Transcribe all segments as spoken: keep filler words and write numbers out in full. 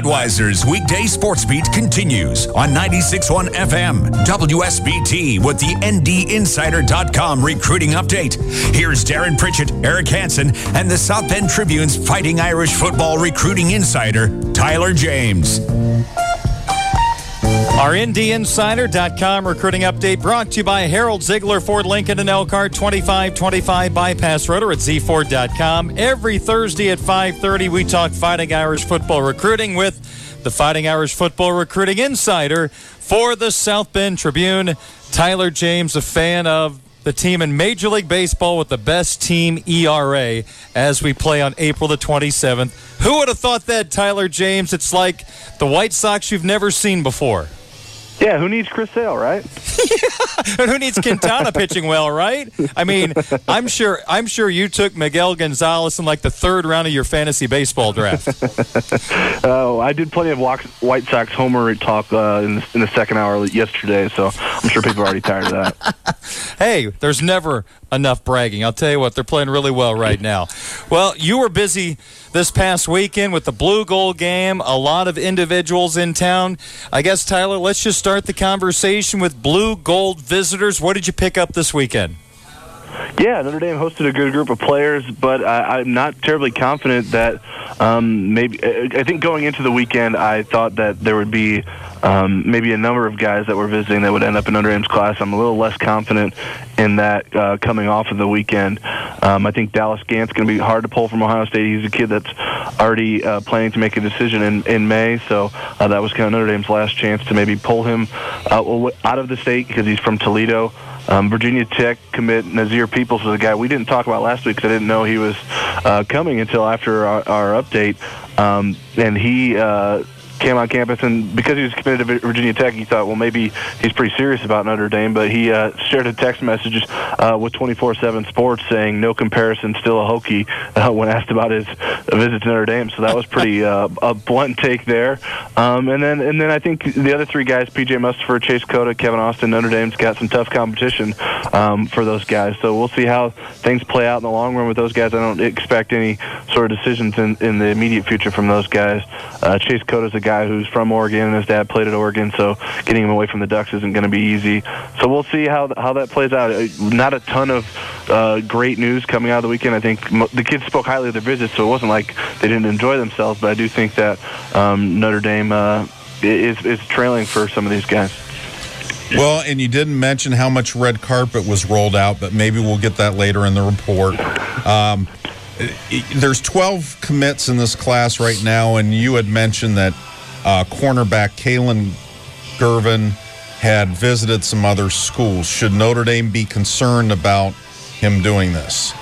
Budweiser's weekday sports beat continues on ninety-six point one F M, W S B T, with the N D Insider dot com recruiting update. Here's Darren Pritchett, Eric Hansen, and the South Bend Tribune's Fighting Irish football recruiting insider, Tyler James. Our N D Insider dot com recruiting update brought to you by Harold Ziegler, Ford Lincoln and Elkhart, twenty-five twenty-five Bypass Road, or at z ford dot com. Every Thursday at five thirty, we talk Fighting Irish football recruiting with the Fighting Irish football recruiting insider for the South Bend Tribune, Tyler James, a fan of the team in Major League Baseball with the best team E R A as we play on April the twenty-seventh. Who would have thought that, Tyler James? It's like the White Sox you've never seen before. Yeah, who needs Chris Sale, right? Yeah, and who needs Quintana pitching well, right? I mean, I'm sure I'm sure you took Miguel Gonzalez in like the third round of your fantasy baseball draft. Oh, I did plenty of White Sox homer talk uh, in, the, in the second hour yesterday, so I'm sure people are already tired of that. Hey, there's never enough bragging. I'll tell you what, they're playing really well right now. Well, you were busy this past weekend with the Blue Gold game, a lot of individuals in town. I guess, Tyler, let's just start the conversation with Blue Gold visitors. What did you pick up this weekend? Yeah, Notre Dame hosted a good group of players, but I, I'm not terribly confident that um, maybe – I think going into the weekend, I thought that there would be um, maybe a number of guys that were visiting that would end up in Notre Dame's class. I'm a little less confident in that uh, coming off of the weekend. Um, I think Dallas Gant's going to be hard to pull from Ohio State. He's a kid that's already uh, planning to make a decision in, in May, so uh, that was kind of Notre Dame's last chance to maybe pull him uh, out of the state because he's from Toledo. Um, Virginia Tech commit Nazir Peoples was a guy we didn't talk about last week because I didn't know he was uh, coming until after our, our update. Um, and he uh, came on campus, and because he was committed to Virginia Tech, he thought, well, maybe he's pretty serious about Notre Dame. But he uh, shared a text message uh, with twenty-four seven Sports saying, no comparison, still a Hokie, uh, when asked about his visit to Notre Dame. So that was pretty uh, a blunt take there. Um, and then and then I think the other three guys, P J Mustipher, Chase Cota, Kevin Austin, Notre Dame's got some tough competition um, for those guys. So we'll see how things play out in the long run with those guys. I don't expect any sort of decisions in, in the immediate future from those guys. Uh, Chase Cota's a guy who's from Oregon, and his dad played at Oregon, so getting him away from the Ducks isn't going to be easy. So we'll see how how that plays out. Not a ton of uh, great news coming out of the weekend. I think mo- the kids spoke highly of their visits, so it wasn't like they didn't enjoy themselves, but I do think that um, Notre Dame uh, is, is trailing for some of these guys. Well, and you didn't mention how much red carpet was rolled out, but maybe we'll get that later in the report. Um, there's twelve commits in this class right now, and you had mentioned that uh, cornerback Kalen Gervin had visited some other schools. Should Notre Dame be concerned about him doing this?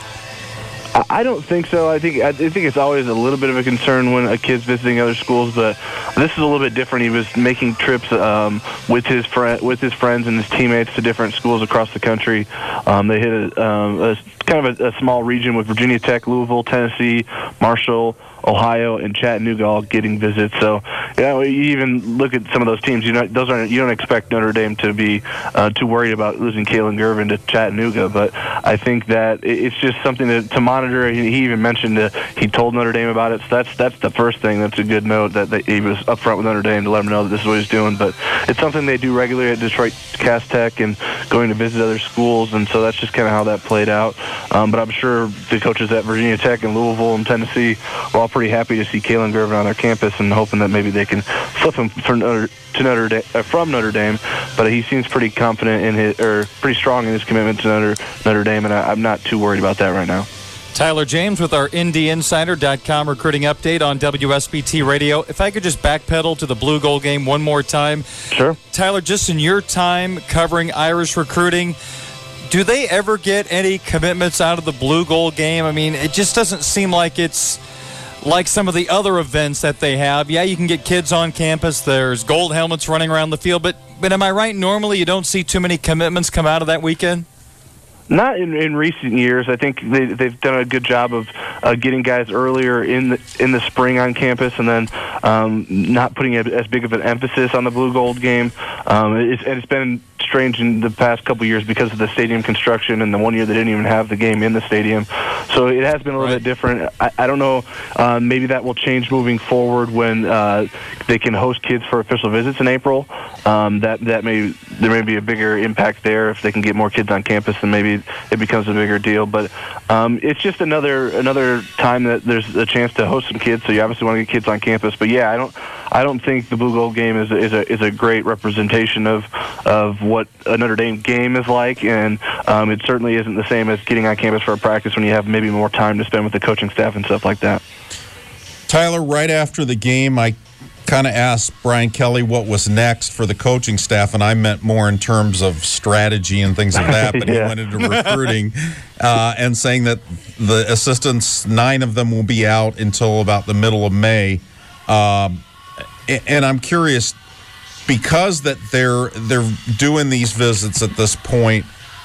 I don't think so. I think I think it's always a little bit of a concern when a kid's visiting other schools, but this is a little bit different. He was making trips um, with his friend, with his friends and his teammates to different schools across the country. Um, they hit a, um, a kind of a, a small region with Virginia Tech, Louisville, Tennessee, Marshall, Ohio, and Chattanooga all getting visits. So, you know, you even look at some of those teams. You know, those aren't. You don't expect Notre Dame to be uh, too worried about losing Kalen Gervin to Chattanooga. But I think that it's just something to, to monitor. He, he even mentioned that he told Notre Dame about it. So that's that's the first thing. That's a good note that they, he was upfront with Notre Dame to let them know that this is what he's doing. But it's something they do regularly at Detroit Cass Tech and going to visit other schools. And so that's just kind of how that played out. Um, but I'm sure the coaches at Virginia Tech and Louisville and Tennessee are all pretty happy to see Kalen Gervin on their campus and hoping that maybe they can flip him for Notre, to Notre Dame, uh, from Notre Dame. But he seems pretty confident in his, or pretty strong in his commitment to Notre, Notre Dame, and I, I'm not too worried about that right now. Tyler James with our N D Insider dot com recruiting update on W S B T Radio. If I could just backpedal to the Blue Gold game one more time. Sure. Tyler, just in your time covering Irish recruiting, do they ever get any commitments out of the Blue Gold game? I mean, it just doesn't seem like it's like some of the other events that they have. Yeah, you can get kids on campus. There's gold helmets running around the field. But, but am I right? Normally you don't see too many commitments come out of that weekend? Not in, in recent years. I think they, they've done a good job of uh, getting guys earlier in the in the spring on campus, and then um, not putting a, as big of an emphasis on the Blue Gold game. Um, it's, and it's been strange in the past couple years because of the stadium construction, and the one year they didn't even have the game in the stadium. So it has been a little right. bit different. I, I don't know. Uh, maybe that will change moving forward when uh, they can host kids for official visits in April. Um, that that may there may be a bigger impact there if they can get more kids on campus, and maybe it becomes a bigger deal. But um, it's just another another time that there's a chance to host some kids. So you obviously want to get kids on campus. But yeah, I don't I don't think the Blue Gold game is a, is a is a great representation of of what a Notre Dame game is like, and um, it certainly isn't the same as getting on campus for a practice when you have maybe more time to spend with the coaching staff and stuff like that. Tyler, right after the game, I kind of asked Brian Kelly what was next for the coaching staff, and I meant more in terms of strategy and things like that, but yeah. he went into recruiting uh, and saying that the assistants, nine of them will be out until about the middle of May. Um, and I'm curious, because that they're they're doing these visits at this point,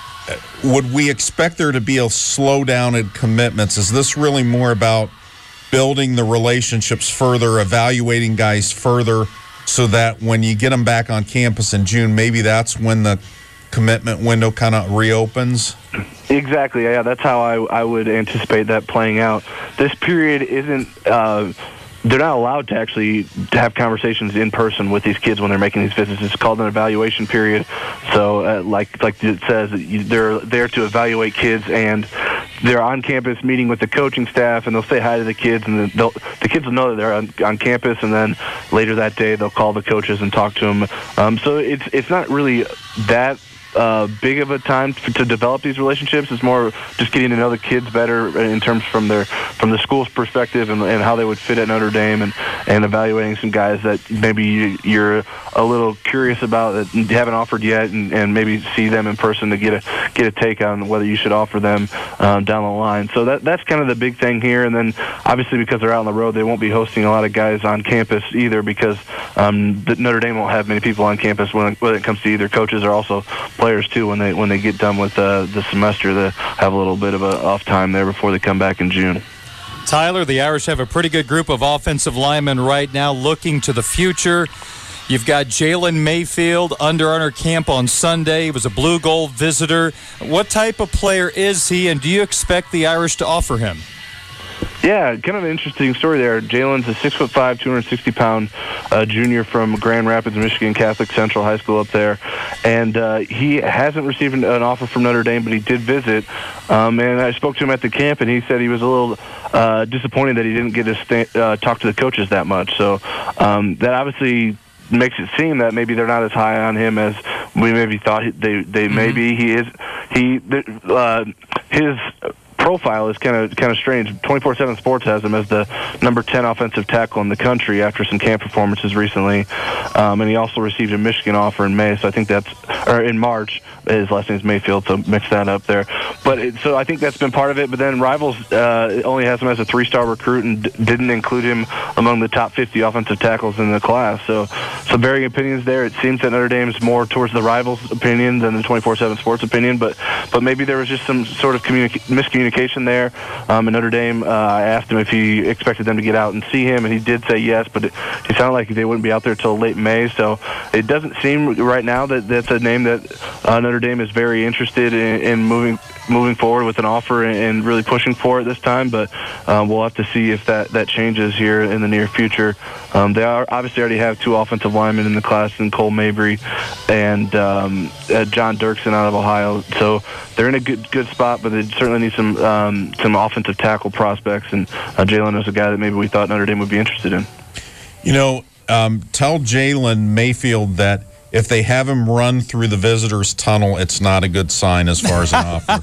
would we expect there to be a slowdown in commitments? Is this really more about building the relationships further, evaluating guys further, so that when you get them back on campus in June, maybe that's when the commitment window kind of reopens? Exactly. Yeah, that's how I, I would anticipate that playing out. This period isn't uh, – they're not allowed to actually have conversations in person with these kids when they're making these visits. It's called an evaluation period. So uh, like like it says, they're there to evaluate kids, and they're on campus meeting with the coaching staff, and they'll say hi to the kids, and they'll, the kids will know that they're on, on campus, and then later that day they'll call the coaches and talk to them. Um, so it's it's not really that Uh, big of a time to, to develop these relationships. It's more just getting to know the kids better in terms from their from the school's perspective, and, and how they would fit at Notre Dame, and, and evaluating some guys that maybe you're a little curious about that you haven't offered yet, and, and maybe see them in person to get a get a take on whether you should offer them um, down the line. So that that's kind of the big thing here. And then obviously because they're out on the road, they won't be hosting a lot of guys on campus either, because um, the Notre Dame won't have many people on campus when, when it comes to either coaches or also players too. When they when they get done with uh, the semester, they have a little bit of a off time there before they come back in June. Tyler, the Irish have a pretty good group of offensive linemen right now looking to the future. You've got Jalen Mayfield, Under Armour camp on Sunday. He was a Blue Gold visitor. What type of player is he, and do you expect the Irish to offer him? Yeah, kind of an interesting story there. Jalen's a six foot five, two hundred sixty pound uh, junior from Grand Rapids, Michigan Catholic Central High School up there, and uh, he hasn't received an, an offer from Notre Dame, but he did visit. Um, and I spoke to him at the camp, and he said he was a little uh, disappointed that he didn't get to sta- uh, talk to the coaches that much. So um, that obviously makes it seem that maybe they're not as high on him as we maybe thought they they may be. He is he uh, his. profile is kind of kind of strange. twenty-four seven Sports has him as the number ten offensive tackle in the country after some camp performances recently, um, and he also received a Michigan offer in May. So I think that's or in March. His last name is Mayfield, so mix that up there. But it, so I think that's been part of it. But then Rivals uh, only has him as a three-star recruit and d- didn't include him among the top fifty offensive tackles in the class. So some varying opinions there. It seems that Notre Dame's more towards the Rivals' opinion than the twenty-four seven Sports opinion. But but maybe there was just some sort of communica- miscommunication there. Um, and Notre Dame, uh, I asked him if he expected them to get out and see him, and he did say yes. But it, it sounded like they wouldn't be out there until late May. So it doesn't seem right now that that's a name that uh, Notre Dame is very interested in, in moving moving forward with an offer and, and really pushing for it this time. But um, we'll have to see if that, that changes here in the near future. Um, they are obviously already have two offensive linemen in the class, in Cole Mabry and um, uh, John Dirksen out of Ohio. So they're in a good good spot, but they certainly need some um, some offensive tackle prospects. And uh, Jalen is a guy that maybe we thought Notre Dame would be interested in. You know, um, tell Jalen Mayfield that if they have him run through the visitors' tunnel, it's not a good sign as far as an offer.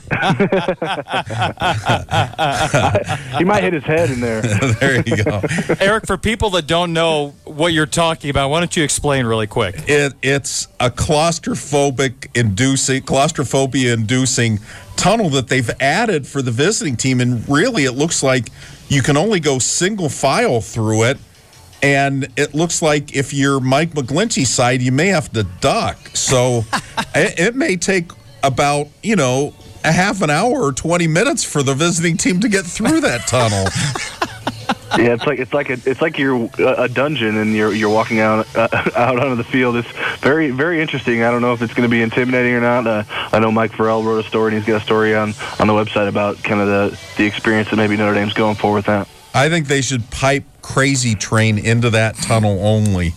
He might hit his head in there. There you go. Eric, for people that don't know what you're talking about, why don't you explain really quick? It, it's a claustrophobic inducing, claustrophobia-inducing tunnel that they've added for the visiting team, and really it looks like you can only go single file through it. And it looks like if you're Mike McGlinchey's side, you may have to duck. So it, it may take about, you know, a half an hour or twenty minutes for the visiting team to get through that tunnel. Yeah, it's like it's like a, it's like you're a dungeon and you're you're walking out uh, out onto the field. It's very very interesting. I don't know if it's going to be intimidating or not. Uh, I know Mike Farrell wrote a story, and he's got a story on, on the website about kind of the the experience that maybe Notre Dame's going for with that. I think they should pipe Crazy Train into that tunnel only.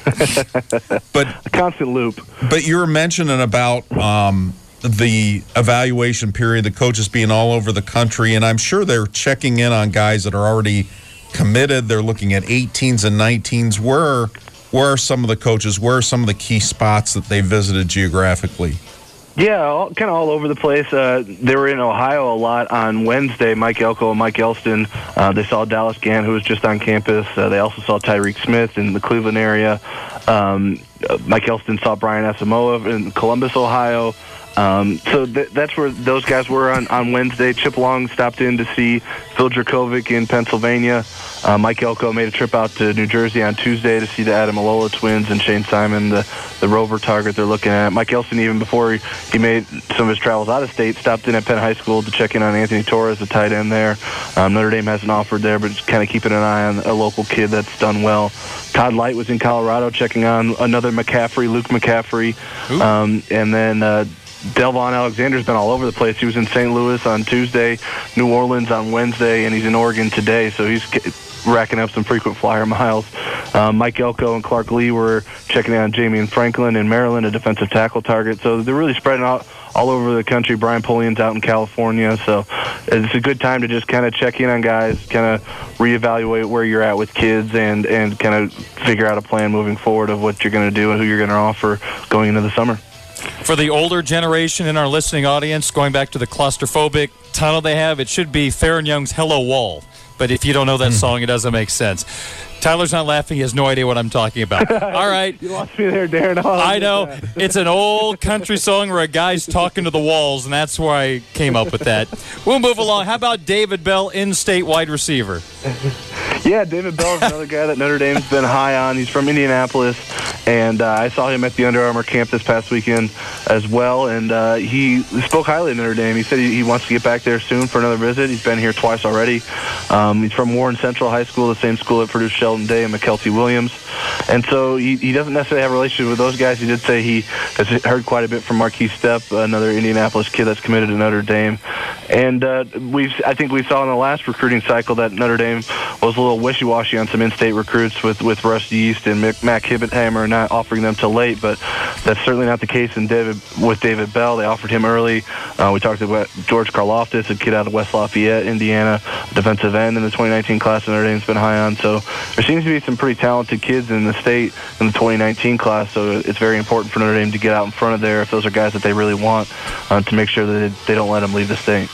But a constant loop. But you were mentioning about um, the evaluation period, the coaches being all over the country, and I'm sure they're checking in on guys that are already committed. They're looking at eighteens and nineteens. Where, where are some of the coaches? Where are some of the key spots that they visited geographically? Yeah, all, kind of all over the place. Uh, they were in Ohio a lot on Wednesday. Mike Elko and Mike Elston. Uh, they saw Dallas Gant, who was just on campus. Uh, they also saw Tyreek Smith in the Cleveland area. Um, uh, Mike Elston saw Brian Asamoah in Columbus, Ohio. Um, so th- that's where those guys were on, on Wednesday. Chip Long stopped in to see Phil Dracovic in Pennsylvania. Uh, Mike Elko made a trip out to New Jersey on Tuesday to see the Ademilola twins and Shane Simon, the, the Rover target they're looking at. Mike Elston, even before he, he made some of his travels out of state, stopped in at Penn High School to check in on Anthony Torres, the tight end there. Um, Notre Dame hasn't offered there, but just kind of keeping an eye on a local kid that's done well. Todd Light was in Colorado checking on another McCaffrey, Luke McCaffrey. Um, and then uh, Delvon Alexander's been all over the place. He was in Saint Louis on Tuesday, New Orleans on Wednesday, and he's in Oregon today, so he's racking up some frequent flyer miles. Um, Mike Elko and Clark Lee were checking in on Jamian Franklin in Maryland, a defensive tackle target. So they're really spreading out all over the country. Brian Polian's out in California, so it's a good time to just kind of check in on guys, kind of reevaluate where you're at with kids, and, and kind of figure out a plan moving forward of what you're going to do and who you're going to offer going into the summer. For the older generation in our listening audience, going back to the claustrophobic tunnel they have, it should be Farron Young's Hello Wall. But if you don't know that song, it doesn't make sense. Tyler's not laughing. He has no idea what I'm talking about. All right. You lost me there, Darren. I know. It's an old country song where a guy's talking to the walls, and that's where I came up with that. We'll move along. How about David Bell, in-state wide receiver? Yeah, David Bell is another guy that Notre Dame's been high on. He's from Indianapolis, and uh, I saw him at the Under Armour camp this past weekend as well, and uh, he spoke highly of Notre Dame. He said he, he wants to get back there soon for another visit. He's been here twice already. Um, he's from Warren Central High School, the same school that produced Sheldon Day and McKelty Williams, and so he, he doesn't necessarily have a relationship with those guys. He did say he has heard quite a bit from Marquise Stepp, another Indianapolis kid that's committed to Notre Dame, and uh, we've I think we saw in the last recruiting cycle that Notre Dame was a little wishy-washy on some in-state recruits with, with Russ Yeast and Mac Hibbenheimer not offering them till late, but that's certainly not the case in David, with David Bell. They offered him early. Uh, we talked about George Karloftis, a kid out of West Lafayette, Indiana, defensive end in the twenty nineteen class that Notre Dame's been high on. So there seems to be some pretty talented kids in the state in the twenty nineteen class, so it's very important for Notre Dame to get out in front of there if those are guys that they really want, uh, to make sure that they, they don't let them leave the state.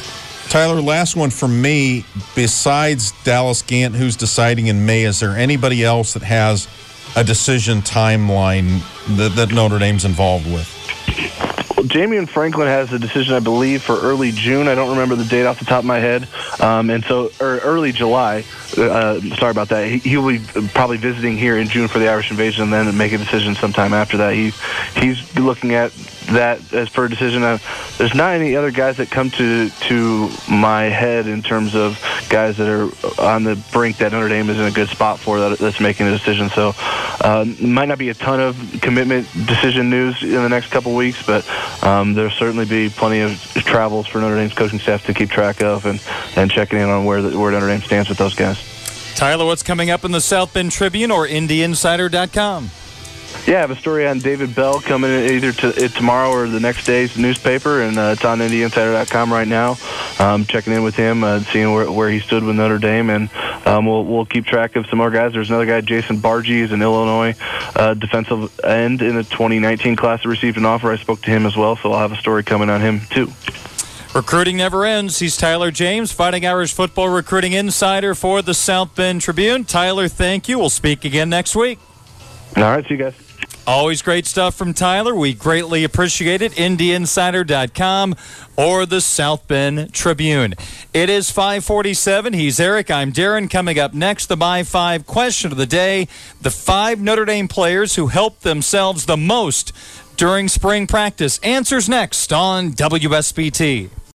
Tyler, last one from me. Besides Dallas Gant, who's deciding in May, is there anybody else that has a decision timeline that, that Notre Dame's involved with? Well, Jamian Franklin has a decision, I believe, for early June. I don't remember the date off the top of my head. Um, and so, or early July. Uh, sorry about that. He, he'll be probably visiting here in June for the Irish Invasion, and then make a decision sometime after that. He, he's looking at that as for a decision. Uh, there's not any other guys that come to to my head in terms of guys that are on the brink that Notre Dame is in a good spot for that, that's making a decision. So uh, might not be a ton of commitment decision news in the next couple weeks, but um, there'll certainly be plenty of travels for Notre Dame's coaching staff to keep track of, and, and checking in on where, the, where Notre Dame stands with those guys. Tyler, what's coming up in the South Bend Tribune or Indy Insider dot com? Yeah, I have a story on David Bell coming in either to, tomorrow or the next day's newspaper, and uh, it's on Indy Insider dot com right now. Um, checking in with him, uh, seeing where, where he stood with Notre Dame, and um, we'll we'll keep track of some more guys. There's another guy, Jason Bargy, is an Illinois uh, defensive end in the twenty nineteen class that received an offer. I spoke to him as well, so I'll have a story coming on him too. Recruiting never ends. He's Tyler James, Fighting Irish football recruiting insider for the South Bend Tribune. Tyler, thank you. We'll speak again next week. All right, see you guys. Always great stuff from Tyler. We greatly appreciate it. Indy Insider dot com or the South Bend Tribune. It is five forty-seven. He's Eric. I'm Darren. Coming up next, the My Five question of the day. The five Notre Dame players who helped themselves the most during spring practice. Answers next on W S B T.